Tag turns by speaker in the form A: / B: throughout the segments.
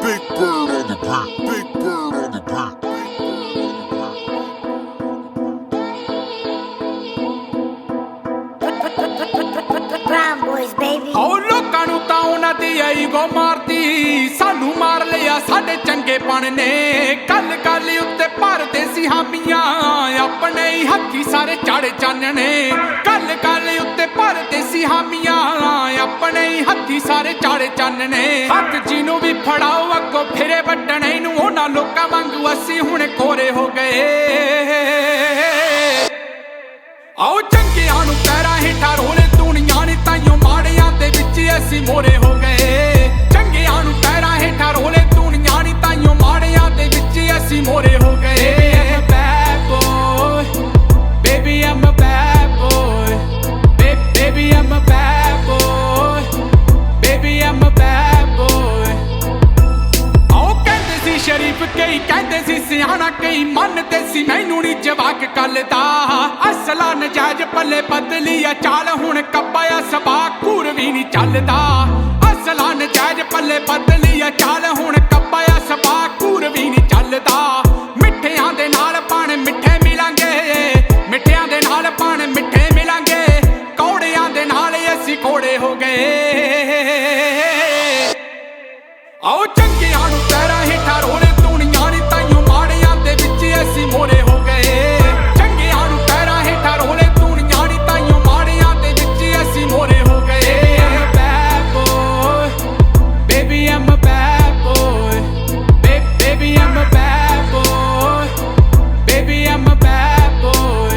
A: Big bird on the beat. Big bird on the beat.
B: Brown boys, baby.
C: ਓ ਲੋਕਾਂ ਨੂੰ ਤਾਂ ਉਹਨਾਂ ਦੀ ego ਮਾਰਦੀ, ਸਾਨੂੰ ਮਾਰ ਲਿਆ ਸਾਡੇ ਚੰਗੇਪਣ ਨੇ। ਕੱਲ ਕੱਲ ਉੱਤੇ ਭਰਦੇ ਸੀ ਹਾਮੀਆਂ, ਆਪਣੇ ਹੀ ਹੱਥੀ ਸਾਰੇ ਚਾੜੇ ਚਾਨਣੇ। ਕੱਲ ਕੱਲ ਉੱਤੇ ਭਰਦੇ ਸੀ ਹਾਮੀਆਂ, ਆਪਣੇ ਹੀ ਹੱਥੀ ਸਾਰੇ ਚਾੜੇ ਚਾਨਣੇ। ਹੱਥ ਜਿਹਨੂੰ ਵੀ ਫੜਾਓ ਅੱਗੋਂ ਫਿਰੇ ਵੱਢਣੇ ਨੂੰ, ਉਹਨਾਂ ਲੋਕਾਂ ਵਾਂਗੂ ਅਸੀਂ ਹੁਣ ਕੋਰੇ ਹੋ ਗਏ। ਆਓ ਚੰਗਿਆਂ ਨੂੰ ਪੈਰਾਂ ਹੇਠਾਂ ਰੋਲੇ ਦੁਨੀਆਂ ਨੇ, ਤਾਈਓ ਮਾੜਿਆਂ ਦੇ ਵਿੱਚ ਅਸੀਂ ਮੋਰੇ ਹੋ ਗਏ। ਚੰਗਿਆਂ ਨੂੰ ਪੈਰਾਂ ਹੇਠਾਂ ਰੋਲੇ ਦੁਨੀਆਂ ਨੇ, ਤਾਈਓ ਮਾੜਿਆਂ ਦੇ ਵਿੱਚ ਅਸੀਂ ਮੋਰੇ ਹੋ ਗਏ। Baby, I'm a bad boy. Baby, I'm a bad boy. Baby, I'm a bad boy. ਆਓ ਕਹਿੰਦੇ ਸੀ ਸ਼ਰੀਫ, ਕਈ ਕਹਿੰਦੇ ਸੀ ਸਿਆਣਾ, ਕਈ ਮੰਨਦੇ ਸੀ ਮੈਨੂੰ ਨੀ ਜਵਾਕ ਕੱਲ ਦਾ। ਅਸਲਾ ਨਜਾਇਜ਼ ਪੱਲੇ ਬਦਲੀ ਆ ਚਾਲ, ਹੁਣ ਕੱਪਾਇਆ ਸਬਾ ਘੂਰ ਵੀ ਨੀ ਚੱਲਦਾ। ਅਸਲਾ ਨਜਾਇਜ਼ ਪੱਲੇ ਬਦਲੀ ਆ ਚਾਲ, ਹੁਣ ਕੱਪਾਇਆ ਸਬਾ ਘੂਰ ਵੀ ਨੀ ਚੱਲਦਾ। ਮਿੱਠਿਆਂ ਦੇ ਨਾਲ ਪਾਣ ਮਿੱਠੇ ਮਿਲਾਂਗੇ, ਮਿੱਠਿਆਂ ਦੇ ਨਾਲ ਪਾਣ ਮਿੱਠੇ ਮਿਲਾਂਗੇ, ਕੌੜਿਆਂ ਦੇ ਨਾਲ ਅਸੀਂ ਕੋੜੇ ਹੋ ਗਏ। ਆਓ ਚੰਗਿਆਂ ਨੂੰ ਪੈਰਾਂ ਹੇਠਾਂ ਰੋਲੇ ਦੁਨੀਆਂ ਨੇ, ਤਾਈਓ ਮਾੜਿਆਂ ਦੇ ਵਿੱਚ ਅਸੀਂ ਮੋਰੇ ਹੋ ਗਏ। ਚੰਗਿਆਂ ਨੂੰ ਪੈਰਾਂ ਹੇਠਾਂ ਰੋਲੇ ਦੁਨੀਆਂ ਨੇ, ਤਾਈਓ ਮਾੜਿਆਂ ਦੇ ਵਿੱਚ ਅਸੀਂ ਮੋਰੇ ਹੋ ਗਏ। Bad boy, baby I'm a bad boy. Baby I'm a bad boy. Baby I'm a bad boy.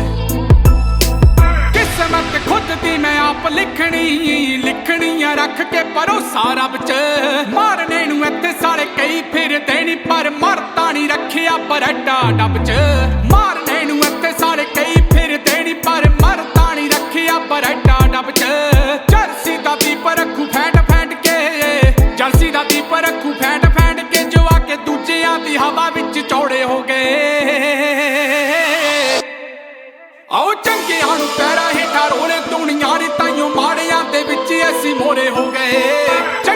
C: ਕਿਸਮਤ ਖੁਦ ਦੀ ਮੈਂ ਆਪ ਲਿਖਣੀ, ਲਿਖਣੀਆਂ ਰੱਖ ਕੇ ਭਰੋਸਾ ਰੱਬ 'ਚ। ਮਾਰਨੇ ਨੂੰ ਇੱਥੇ ਸਾਲੇ ਕਈ ਫਿਰਦੇ ਨੀ, ਪਰ ਮਰਦਾ ਨੀ ਰੱਖਿਆ ਬਰੈਡਾ ਡੱਬ 'ਚ। ਮਾਰਨੇ ਨੂੰ ਇੱਥੇ ਸਾਲੇ ਕਈ ਫਿਰਦੇ ਨੀ, ਪਰ ਮਰਦਾ ਨੀ ਰੱਖਿਆ ਬਰੈਡਾ ਡੱਬ 'ਚ। ਜਰਸੀ ਦਾ ਦੀਪ ਰੱਖੂ ਫੈਂਟ ਫੈਂਟ ਕੇ, ਜਰਸੀ ਦਾ ਦੀਪ ਰੱਖੂ ਫੈਂਟ ਫੈਂਟ ਕੇ, ਜੋ ਆ ਕੇ ਦੂਜਿਆਂ ਦੀ ਹਵਾ ਵਿੱਚ ਚੌੜੇ ਹੋ ਗਏ। ਆਓ ਚੰਗਿਆਂ ਨੂੰ ਪੈਰਾਂ ਹੇਠਾਂ ਰੋਲੇ ਦੁਨੀਆਂ ਨੇ, ਤਾਈਓ ਮਾੜਿਆਂ ਦੇ ਵਿੱਚ ਅਸੀਂ ਮੋਰੇ ਹੋ ਗਏ।